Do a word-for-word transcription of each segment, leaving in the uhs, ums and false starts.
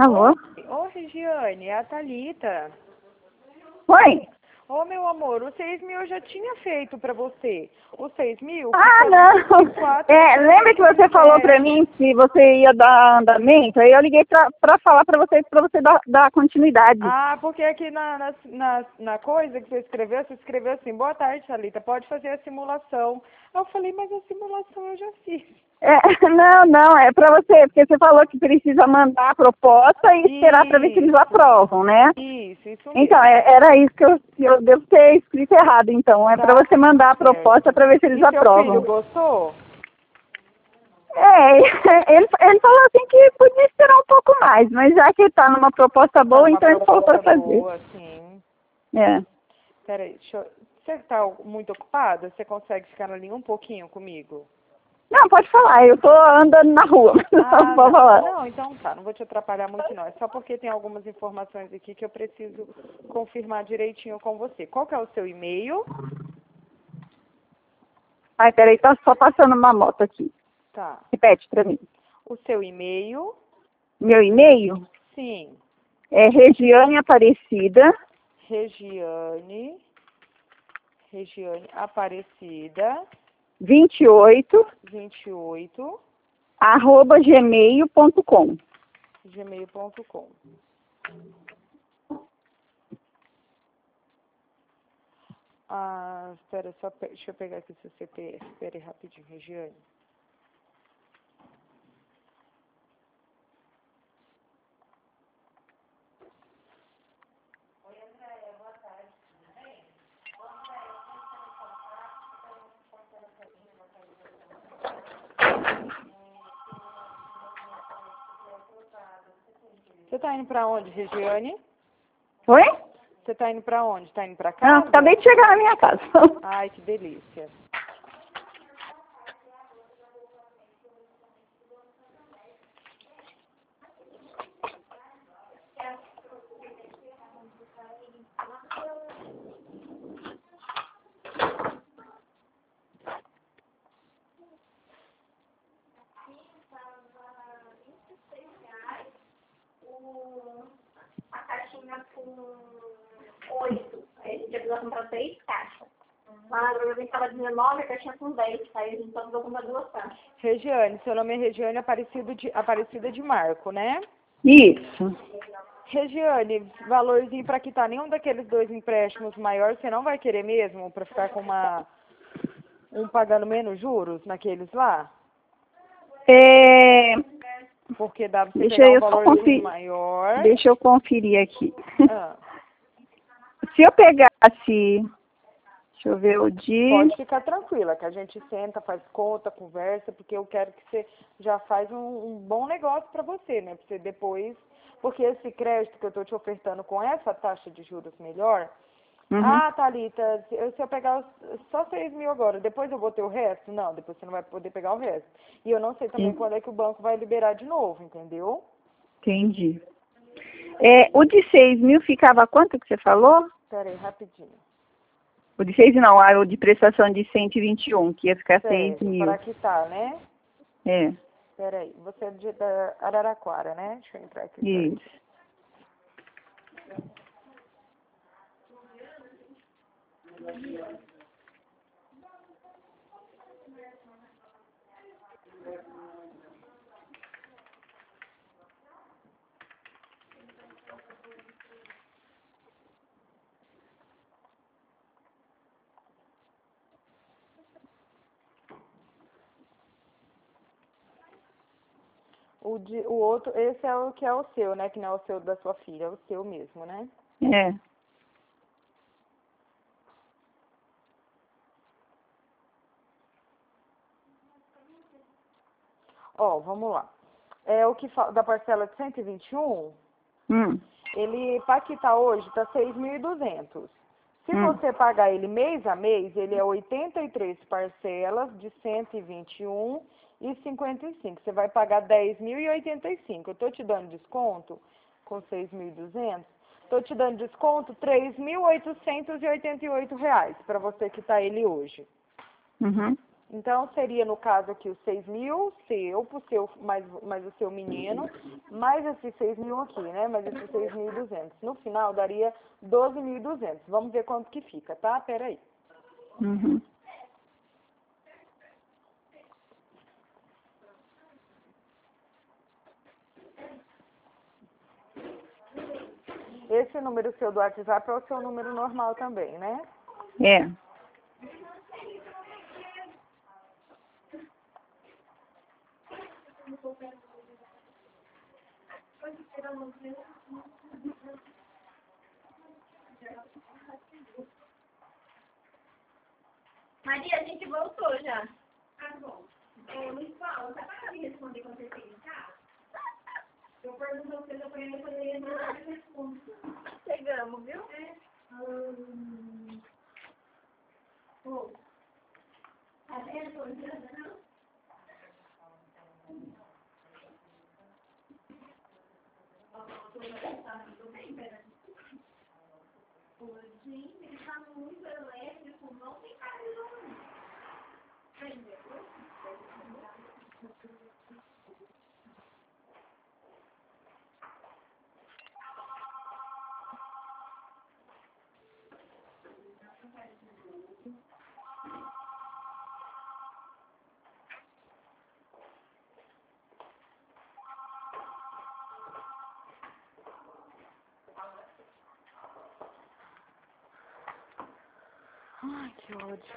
Alô? Ô, Regiane, é a Thalita. Oi? Ô, meu amor, os seis mil eu já tinha feito pra você. Os seis mil... Ah, não. quatro É, lembra que você falou pra mim que você ia dar andamento? Aí eu liguei pra, pra falar pra você, pra você dar, dar continuidade. Ah, porque aqui na, na, na, na coisa que você escreveu, você escreveu assim, boa tarde, Thalita, pode fazer a simulação. Aí eu falei, mas a simulação eu já fiz. É, não, não, é pra você, porque você falou que precisa mandar a proposta e esperar pra ver se eles Isso. aprovam, né? Isso, isso mesmo. Então, é- era isso que eu, que eu devo ter escrito errado, então. É pra Tá você mandar a certo. proposta pra ver se eles E seu filho aprovam. gostou? É, ele, ele falou assim que podia esperar um pouco mais, mas já que tá numa proposta boa, Tá uma então ele falou pra proposta fazer. boa, sim. É. Peraí, deixa eu... Você tá muito ocupada? Você consegue ficar ali um pouquinho comigo? Não, pode falar, eu tô andando na rua, Ah, pode não. falar. Não, então tá, não vou te atrapalhar muito não. É só porque tem algumas informações aqui que eu preciso confirmar direitinho com você. Qual que é o seu e-mail? Ai, peraí, tá só passando uma moto aqui. Tá. Repete pra mim. O seu e-mail? Meu e-mail Sim. é Regiane Aparecida, Regiane. Regiane Aparecida. vinte e oito, vinte e oito. arroba gmail ponto com. gmail ponto com. Ah, espera, só pe... deixa eu pegar aqui seu C P F. Espera aí rapidinho, Regiane. Você tá indo pra onde, Regiane? Oi? Você tá indo pra onde? Tá indo pra casa? Não, acabei de chegar na minha casa. Ai, que delícia. A caixinha com oito. Aí a gente precisou comprar três caixas. Lá na droga estava dezenove, a caixinha com dez. Aí a gente só precisou comprar duas caixas. Regiane, seu nome é Regiane Aparecida de, Aparecida de Marco, né? Isso. Regiane, valorzinho pra quitar nenhum daqueles dois empréstimos maiores, você não vai querer mesmo pra ficar com uma um pagando menos juros naqueles lá? É... Porque dá pra você Deixa pegar um eu só valorzinho conferir. maior. Deixa eu conferir aqui. Ah, Se eu pegasse, deixa eu ver o dia. pode ficar tranquila, que a gente senta, faz conta, conversa, porque eu quero que você já faz um, um bom negócio pra você, né? Pra você depois, porque esse crédito que eu tô te ofertando com essa taxa de juros melhor, Uhum. ah, Thalita, se eu, se eu pegar os- só seis mil agora, depois eu vou ter o resto? Não, depois você não vai poder pegar o resto. E eu não sei também Sim. quando é que o banco vai liberar de novo, entendeu? Entendi. É, o de seis mil ficava quanto que você falou? Pera aí, rapidinho. O de seis não, ah, o de prestação de cento e vinte e um, que ia ficar seis Certo, mil. para quitar, né? É, Pera aí, você é de da Araraquara, né? Deixa eu entrar aqui. peraí. isso. O, de, o outro, esse é o que é o seu, né? Que não é o seu da sua filha, é o seu mesmo, né? É. Ó, vamos lá. É o que fa- da parcela de cento e vinte e um, Hum. ele, para quitar hoje, tá seis mil e duzentos. Se Hum. você pagar ele mês a mês, ele é oitenta e três parcelas de cento e vinte e um e cinquenta e cinco. Você vai pagar dez mil e oitenta e cinco. Eu tô te dando desconto com seis mil e duzentos. Tô te dando desconto três mil oitocentos e oitenta e oito reais para você quitar ele hoje. Uhum. Então, seria, no caso aqui, os seis mil seu, pro seu mais, mais o seu menino, mais esses seis mil aqui, né? Mais esses seis mil e duzentos. No final, daria doze mil e duzentos. Vamos ver quanto que fica, tá? Pera aí. Uhum. Esse número seu do WhatsApp é o seu número normal também, né? É. Maria, a gente voltou já. Tá bom. É, Luiz Paulo, tá para me responder quando você chega em casa? Eu pergunto se eu poderia poderia mandar e respondo. Chegamos, viu? É. Hum... Oh. Tá vendo? Não? Gente, ele tá muito elétrico, não tem cara de não. Ai, que ódio.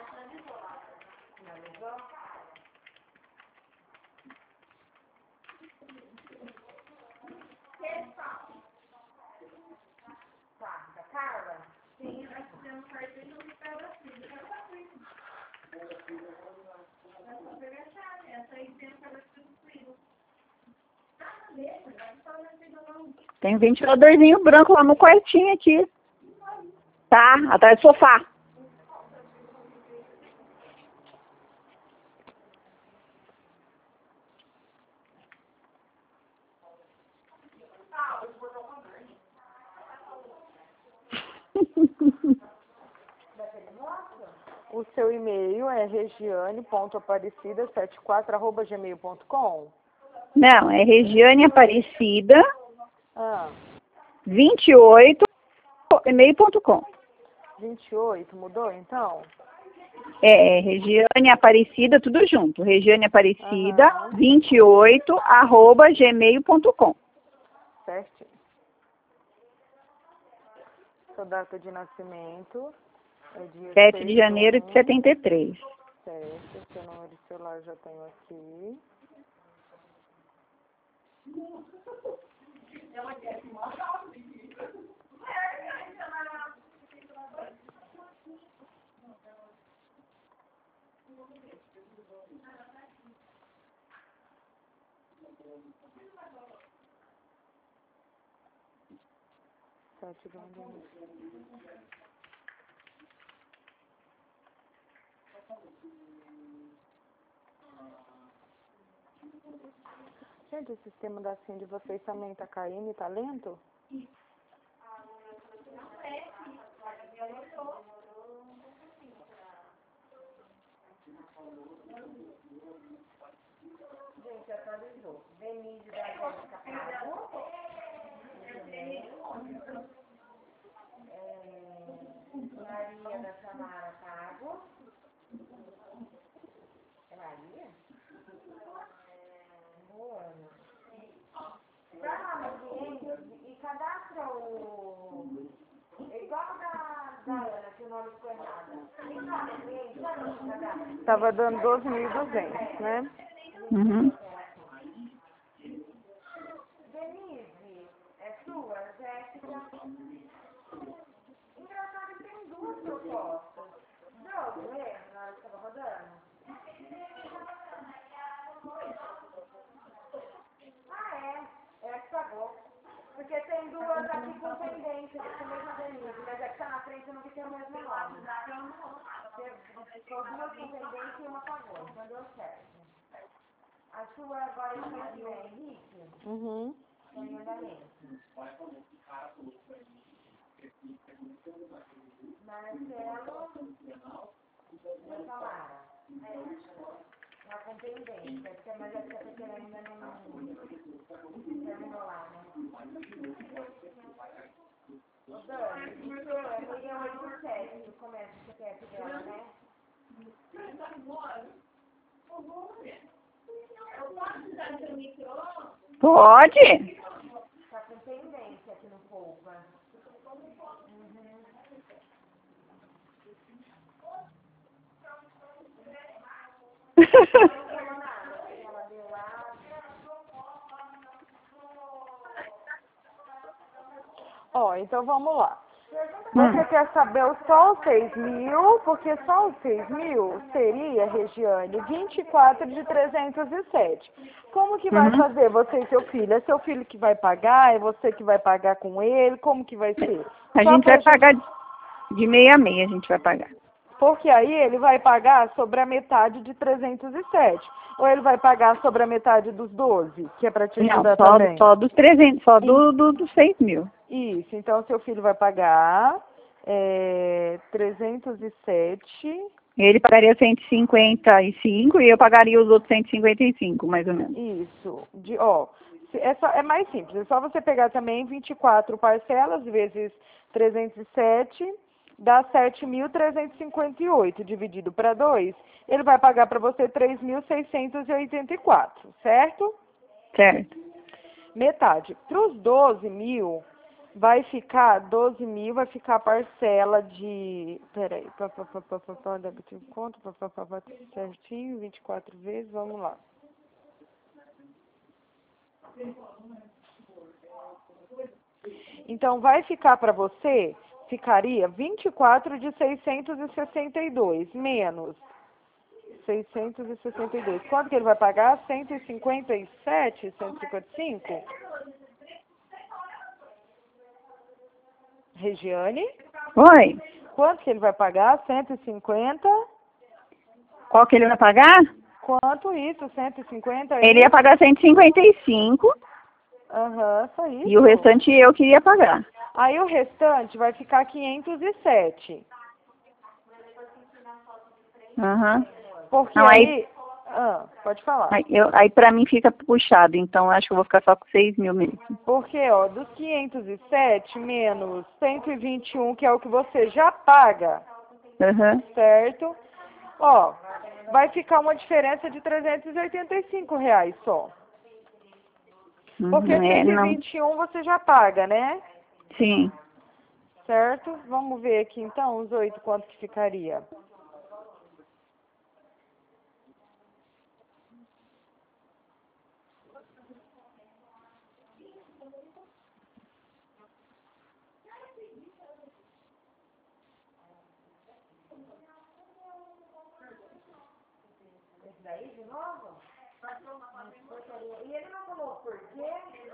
Carla? Sim, nós fizemos cartão no papel da filha. Nós vamos pegar a chave. Essa aí tem a cara de Ah, beleza. Não só na vida não. Tem um ventiladorzinho branco lá no quartinho aqui. Tá, atrás do sofá. O seu e-mail é regiane ponto aparecida setenta e quatro arroba gmail ponto com? Não, é Regiane Aparecida Ah, vinte e oito e-mail ponto com. vinte e oito, mudou então? É, é Regiane Aparecida, tudo junto. Regiane Aparecida Aham. vinte e oito arroba gmail ponto com. Certinho. Sua data de nascimento é dia sete seis de janeiro de setenta e três. Certo, seu número de celular já tenho aqui. Sete de janeiro. Gente, o sistema da SIM de vocês também tá caindo e tá lento? Gente, atualizou. Denise da Jéssica Pago. É, Maria da Samara Pago. É Maria? Luana. Vai lá no cliente e cadastra o... É igual da, da Ana, que o nome ficou errado. Entra no cliente, vai lá no cadastro. Tava dando doze mil e duzentos, né? Uhum. Denise, é sua, Jéssica? Engraçado que tem duas propostas. Droga, lembra na hora que estava rodando? Ah, é. É que pagou. Porque tem duas aqui com pendência, desse mesmo Denise, mas é que tá na frente e não tem o mesmo nome. Ficou duas com pendência e uma pagou, então deu certo. A sua agora é aqui, é Henrique? Uhum. Tem andamento. Marcelo da Samara. Tá com pendência, mas é porque você ainda não terminou lá, né? Ô, Dani, isso é milhão e oitenta e sete do comércio que você quer dela, né? Pode? Tá com pendência aqui no Poupa. Uhum. Ó, então vamos lá. Você Hum. quer saber o só os seis mil, porque só os seis mil seria, Regiane, vinte e quatro de trezentos e sete. Como que vai Uhum. fazer você e seu filho? É seu filho que vai pagar? É você que vai pagar com ele? Como que vai ser? A Só gente pra vai pagar de meia a meia, a gente vai pagar. Porque aí ele vai pagar sobre a metade de trezentos e sete. Ou ele vai pagar sobre a metade dos doze, que é para te Não, ajudar só, também. só dos trezentos, só do, do, dos seis mil. Isso, então seu filho vai pagar é, trezentos e sete. Ele pagaria cento e cinquenta e cinco e eu pagaria os outros cento e cinquenta e cinco, mais ou menos. Isso, de, ó, se- é, só, é mais simples, é só você pegar também vinte e quatro parcelas vezes trezentos e sete, dá sete mil trezentos e cinquenta e oito, dividido para dois, ele vai pagar para você três mil seiscentos e oitenta e quatro, certo? Certo. Metade. Para os doze mil, vai ficar, doze mil vai ficar a parcela de, peraí, pá, pá, pá, pá, pá, pá, débito de conta, pá, pá, pá, pá, tudo certinho, vinte e quatro vezes, vamos lá. Então, vai ficar para você, ficaria vinte e quatro de seiscentos e sessenta e dois, menos seiscentos e sessenta e dois. Quanto que ele vai pagar? cento e cinquenta e sete, cento e cinquenta e cinco? Regiane? Oi, Quanto que ele vai pagar? cento e cinquenta? qual que ele vai pagar? Quanto isso? cento e cinquenta Ele ia e? pagar cento e cinquenta e cinco Aham, só isso. e o restante eu queria pagar. Aí o restante vai ficar quinhentos e sete. Aham. Porque Não, aí, aí... Ah, pode falar. aí, eu, aí pra mim fica puxado, então eu acho que eu vou ficar só com seis mil mesmo. Porque, ó, dos quinhentos e sete menos cento e vinte e um, que é o que você já paga, Aham. certo? Ó, vai ficar uma diferença de trezentos e oitenta e cinco reais só. Porque Uhum. É, cento e não. vinte e um você já paga, né? Sim. Certo? Vamos ver aqui então, os oito, quanto que ficaria. Esse daí de novo? E ele não falou por quê?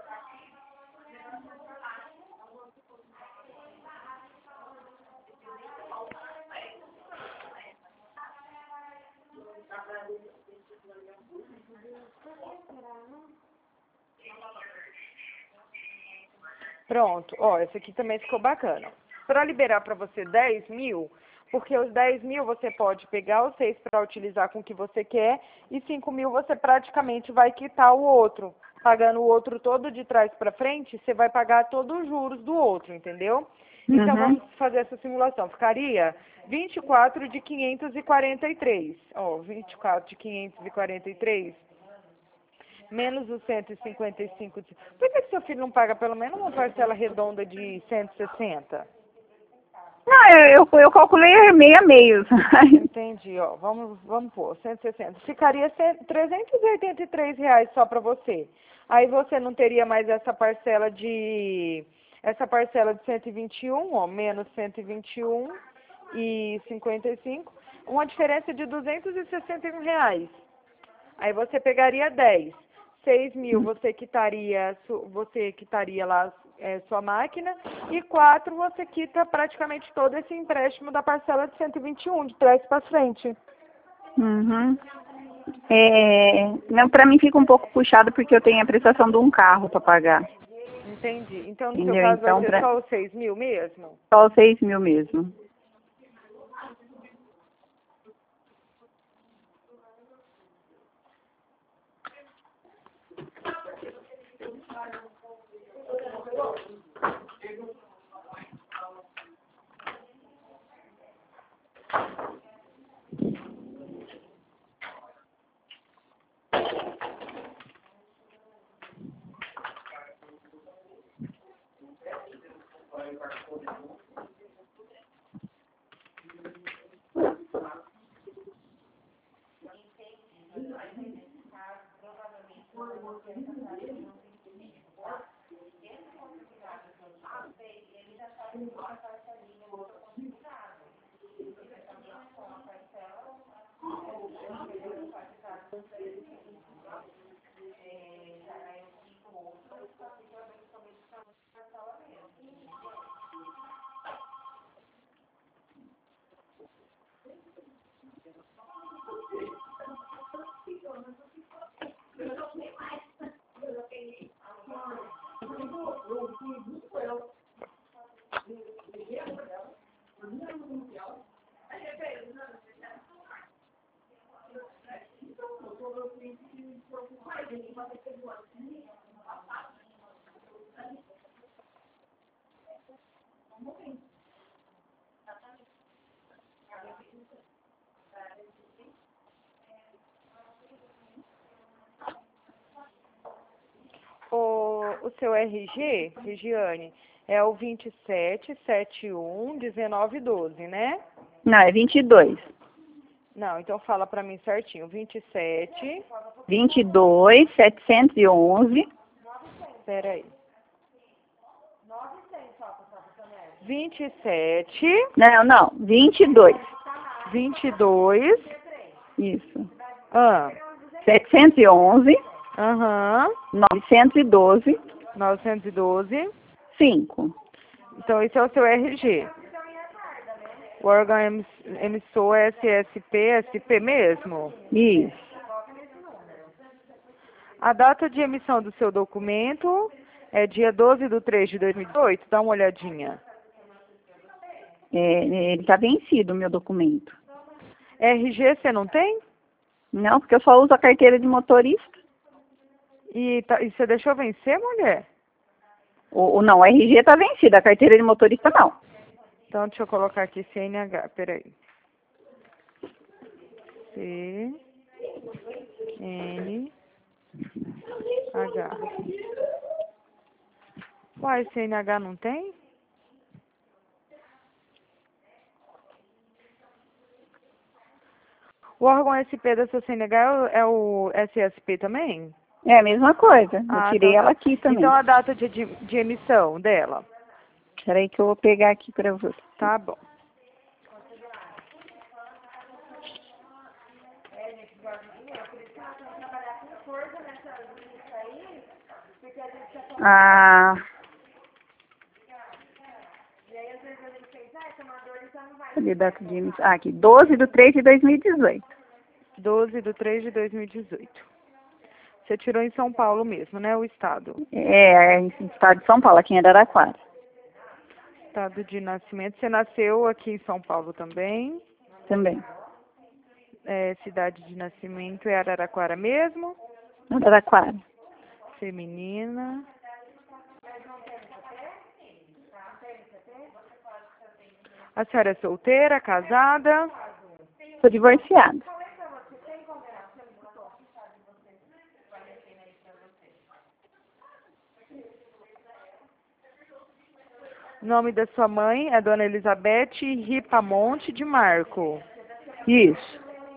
Pronto, ó, esse aqui também ficou bacana. Para liberar para você dez mil, porque os dez mil você pode pegar os seis para utilizar com o que você quer e cinco mil você praticamente vai quitar o outro. Pagando o outro todo de trás para frente, você vai pagar todos os juros do outro, entendeu? Então Uhum. vamos fazer essa simulação. Ficaria vinte e quatro de quinhentos e quarenta e três. Ó, vinte e quatro de quinhentos e quarenta e três. Menos os cento e cinquenta e cinco. De... Por que que seu filho não paga pelo menos uma parcela redonda de cento e sessenta? Não, eu, eu, eu calculei meio a meio. Entendi, ó. Vamos, vamos pôr, cento e sessenta. Ficaria trezentos e oitenta e três reais só para você. Aí você não teria mais essa parcela de... Essa parcela de cento e vinte e um, ó, menos cento e vinte e um e cinquenta e cinco. Uma diferença de duzentos e sessenta e um reais. Aí você pegaria dez. seis mil você quitaria, su- você quitaria lá é, sua máquina. E quatro você quita praticamente todo esse empréstimo da parcela de cento e vinte e um, de trás para frente. Uhum. É, não, pra mim fica um pouco puxado porque eu tenho a prestação de um carro para pagar. Entendi. Então, no seu Entendeu? caso, vai Então, ser pra, só os seis mil mesmo? só os seis mil mesmo. O, o seu R G, Regiane, é o vinte e sete, setenta e um, dezenove, doze, né? Não, é vinte e dois. Não, então fala pra mim certinho. vinte e sete. vinte e dois, setecentos e onze. Peraí. vinte e sete. Não, não, vinte e dois. vinte e dois. Isso. Ah. setecentos e onze. Aham. novecentos e doze. novecentos e doze. cinco. Então, esse é o seu R G. O órgão emiss- emissor é S S P, S P mesmo? Isso. A data de emissão do seu documento é dia doze de três de dois mil e dezoito. Dá uma olhadinha. É, ele está vencido, o meu documento. R G você não tem? Não, porque eu só uso a carteira de motorista. E, tá, e você deixou vencer, mulher? O, o não, o R G está vencido, a carteira de motorista não. Então, deixa eu colocar aqui C N H. Peraí. C N H. Uai, C N H não tem? O órgão S P da sua C N H é o, é o S S P também? É a mesma coisa, eu Ah, tirei então, ela aqui também. Então, a data de, de, de emissão dela? Peraí que eu vou pegar aqui para você. Tá bom. Ah, cadê a data de emissão? Ah, aqui, doze de três de dois mil e dezoito. doze de três de dois mil e dezoito. Você tirou em São Paulo mesmo, né? O estado. É, em estado de São Paulo, aqui em Araraquara. Estado de nascimento. Você nasceu aqui em São Paulo também. Também. É, cidade de nascimento é Araraquara mesmo. Araraquara. Feminina. A senhora é solteira, casada? Sou divorciada. O nome da sua mãe é Dona Elizabeth Ripamonte de Marco. Isso.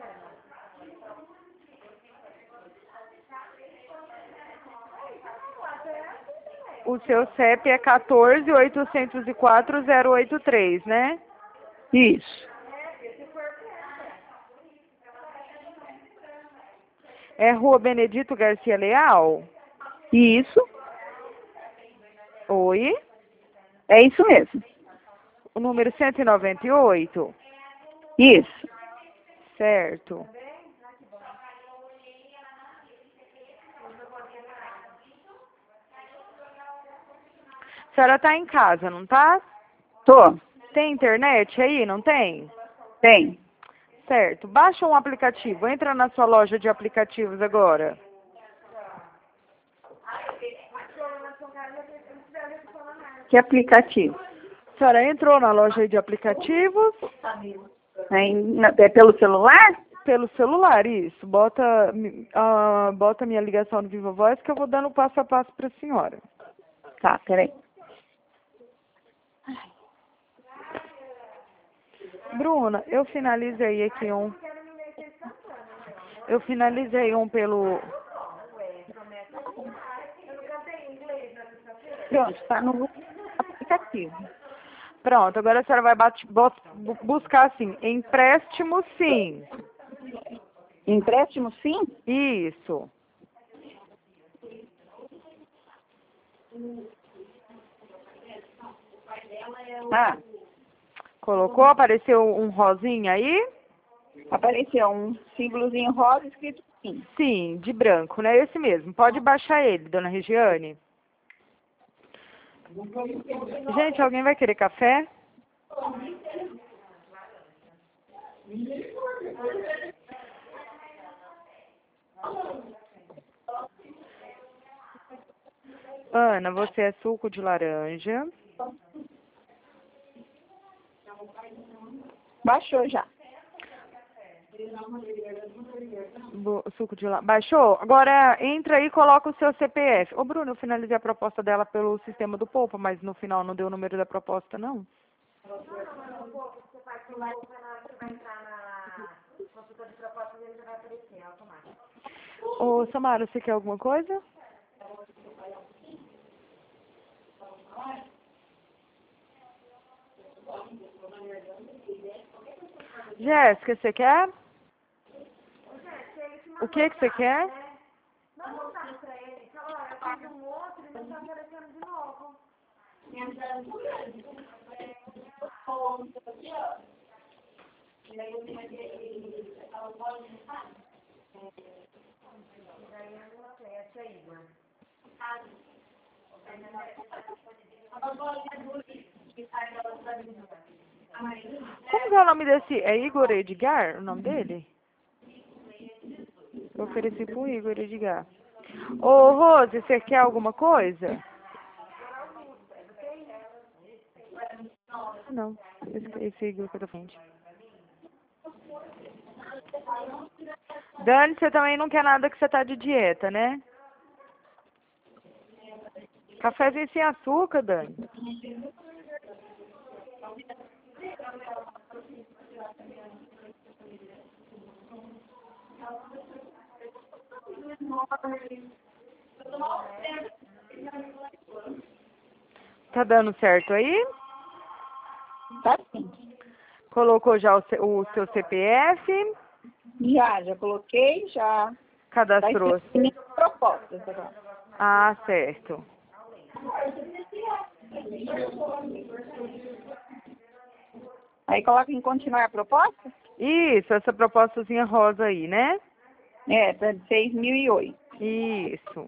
O seu C E P é quatorze, oitocentos e quatro, zero oito três, né? Isso. É Rua Benedito Garcia Leal? Isso. Oi? É isso mesmo. O número cento e noventa e oito? Isso. Certo. A senhora tá em casa, não tá? Tô. Tem internet aí, não tem? Tem. Certo. Baixa um aplicativo. Entra na sua loja de aplicativos agora. Que aplicativo? A senhora entrou na loja de aplicativos? É, na- é pelo celular? Pelo celular, isso. Bota, uh, bota minha ligação no Viva Voz que eu vou dando passo a passo para a senhora. Tá, peraí. Bruna, eu finalizei aqui um. Eu finalizei um pelo. Pronto, tá no aplicativo. Pronto, agora a senhora vai bate, bot, bu- buscar assim, empréstimo sim. Empréstimo sim? Isso. Ah, Colocou? Apareceu um rosinha aí? apareceu um símbolozinho rosa escrito sim. Sim, de branco, né? Esse mesmo. Pode baixar ele, dona Regiane. Gente, alguém vai querer café? Ana, você é suco de laranja. Baixou já. Bo- suco de laranja. Baixou? Agora entra aí e coloca o seu C P F. Ô, Bruno, eu finalizei a proposta dela pelo sistema do Poupa, mas no final não deu o número da proposta, não. Ô, Samara, você quer alguma coisa? Jéssica, você quer? O que que você quer? Como que é o nome desse? É Igor Edgar, o nome dele? Eu ofereci pro Igor Edgar. Ô, Rose, você quer alguma coisa? Não, esse, esse Igor que eu tô frente. Dani, você também não quer nada que você tá de dieta, né? Cafézinho sem açúcar, Dani. Tá dando certo aí? Tá sim. Colocou já o, se- o seu C P F? Já, já coloquei, já. Tá Cadastrou? escrito propostas agora. Ah, certo. Aí coloca em continuar a proposta? Isso, essa propostazinha rosa aí, né? É, tá de seis mil e oito. Isso.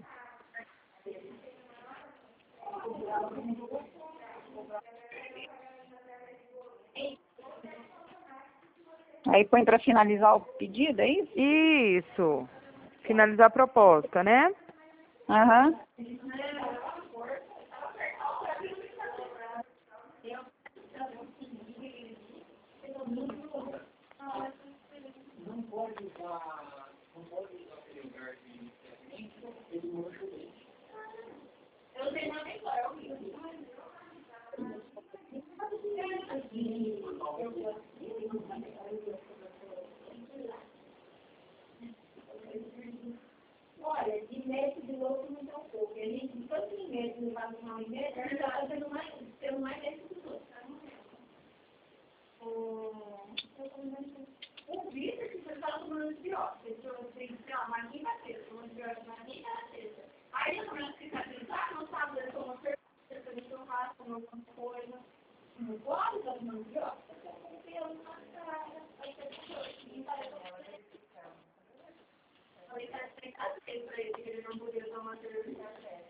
Aí põe para finalizar o pedido, é isso? Isso. Finalizar a proposta, né? Aham. Olha, de médico de louco não tem um pouco. A gente, de tanto em médico, levar no mal em médico, a gente tá sendo mais, sendo mais médico dos outros, tá? O vídeo que você estava tomando antibiótico, você tem que ter uma maquinha na sexta, uma antibiótico na quinta na sexta. Aí, no momento que cicatrizar, não sabe, eu tomo cerveja, eu também tô raça, tomo alguma coisa. Não pode estar tomando antibiótico, porque eu não tenho uma cara, vai ter que ir para a Falei, cara, você tá feio pra ele, que ele não podia tomar cerveja.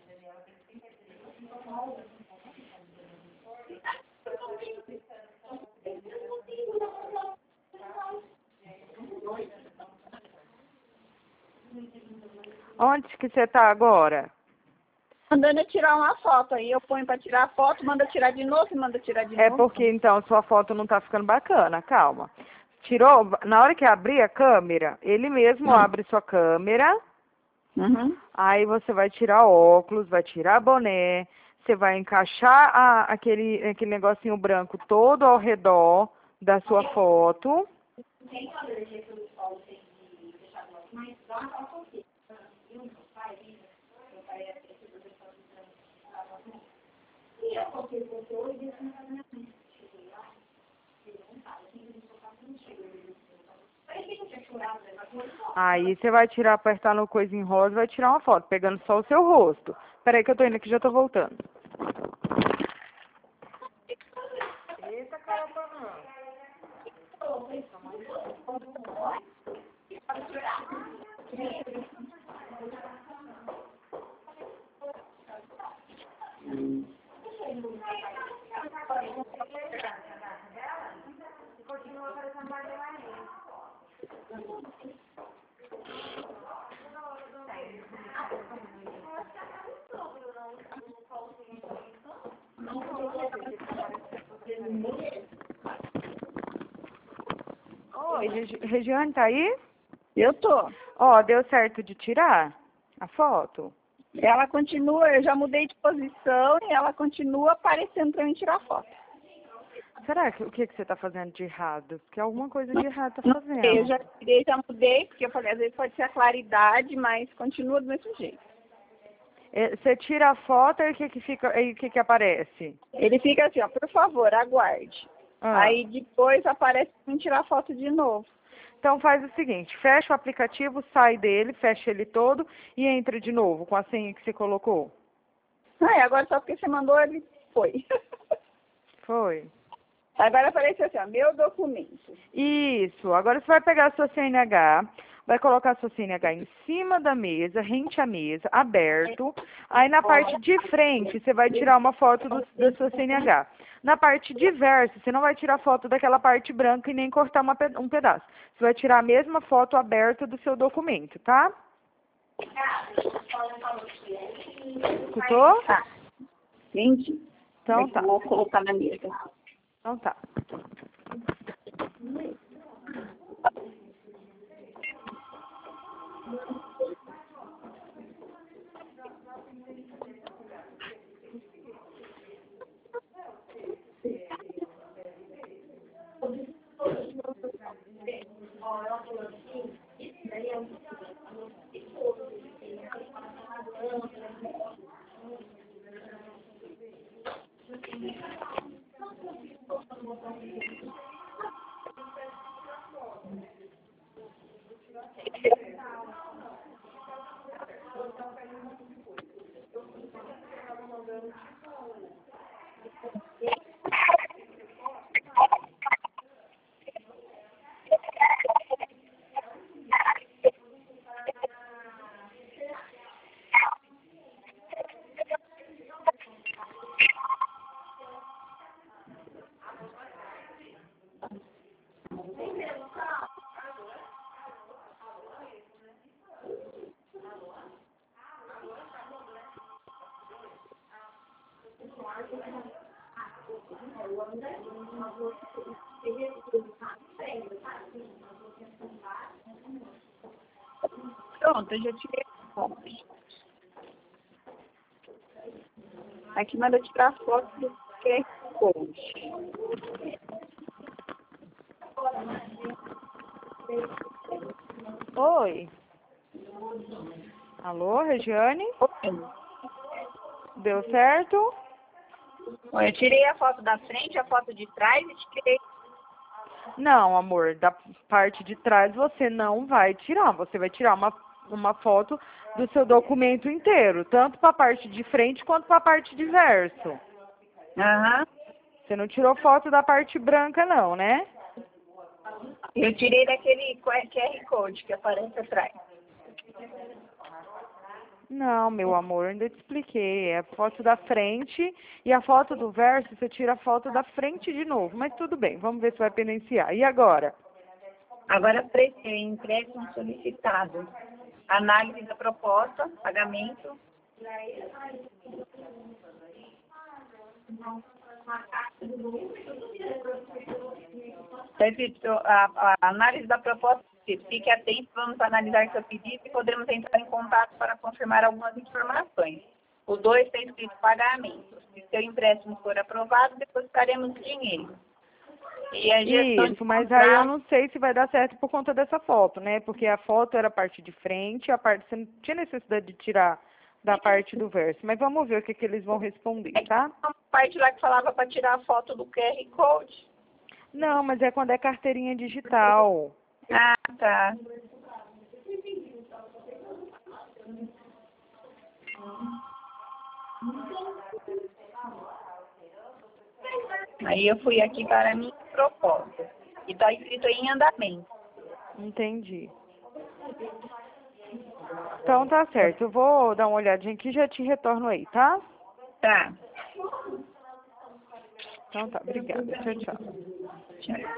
Onde que você tá agora? Mandando eu tirar uma foto, aí eu ponho para tirar a foto, manda tirar de novo, manda tirar de É novo. porque, então, sua foto não tá ficando bacana. Calma. Tirou, na hora que abrir a câmera, ele mesmo Hum. abre sua câmera. Uhum. Aí você vai tirar óculos, vai tirar boné, você vai encaixar a, aquele, aquele negocinho branco todo ao redor da sua foto. Tem alergia que o sol tem que deixar de lado, mas dá uma coisa. Eu, meu pai, meu pai é aquecido de sol de e eu coloquei o controle e disse na minha mãe. Cheguei lá, ele não sabe, assim, ele só tá muito cheio. Aí que não tinha chorado, né? Mas Aí você vai tirar, apertar no coisinho rosa e vai tirar uma foto, pegando só o seu rosto. Peraí que eu tô indo aqui, já tô voltando. Oi, Regi- Regiane, tá aí? Eu tô. Ó, deu certo de tirar a foto? Ela continua, eu já mudei de posição e ela continua aparecendo pra mim tirar foto. Será que o que, que você tá fazendo de errado? Porque alguma coisa de errado tá Não fazendo. sei, eu já tirei, já mudei, porque eu falei, às vezes pode ser a claridade, mas continua do mesmo jeito. É, Você tira a foto e o que que fica, e o que que aparece? Ele fica assim, ó, por favor, aguarde. Ah. Aí depois aparece pra mim tirar foto de novo. Então faz o seguinte, fecha o aplicativo, sai dele, fecha ele todo e entra de novo com a senha que você colocou. Ah, e agora só porque você mandou, ele foi. Foi? Agora apareceu assim, ó, meu documento. Isso. Agora você vai pegar a sua C N H, vai colocar a sua C N H em cima da mesa, rente à mesa, aberto. Aí na parte de frente você vai tirar uma foto do, da sua C N H. Na parte de verso, você não vai tirar foto daquela parte branca e nem cortar uma, pe- um pedaço. Você vai tirar a mesma foto aberta do seu documento, tá? Escutou? Tá. Gente, Então tá. vou colocar na mesa. Então tá. Pronto, eu já tirei foto. Aqui manda tirar foto do Q R Code. Oi. Alô, Regiane? Deu certo? Bom, eu tirei a foto da frente, a foto de trás e tirei. Não, amor, da parte de trás você não vai tirar. Você vai tirar uma, uma foto do seu documento inteiro, tanto para a parte de frente quanto para a parte de verso. Aham. Você não tirou foto da parte branca, não, né? Eu tirei daquele Q R Code que aparece atrás. Não, meu amor, eu ainda te expliquei. É a foto da frente e a foto do verso, você tira a foto da frente de novo. Mas tudo bem, vamos ver se vai pendenciar. E agora? Agora, pre- é, empréstimo solicitado. Análise da proposta, pagamento. Repito, a, a análise da proposta, fique atento, vamos analisar seu pedido e podemos entrar em contato para confirmar algumas informações. O dois está escrito pagamento. Se seu empréstimo for aprovado, depositaremos o dinheiro. E a gestão Isso, de mas aí eu contrato, não sei se vai dar certo por conta dessa foto, né? Porque a foto era a parte de frente, a parte você não tinha necessidade de tirar da parte do verso. Mas vamos ver o que, que eles vão responder, tá? uma parte lá que falava para tirar a foto do Q R Code. Não, mas é quando é carteirinha digital. Ah, tá. Aí eu fui aqui para a minha proposta. E está escrito aí em andamento. Entendi. Então tá certo. Eu vou dar uma olhadinha aqui e já te retorno aí, tá? Tá. Então tá, obrigada. Tchau, tchau. Tchau.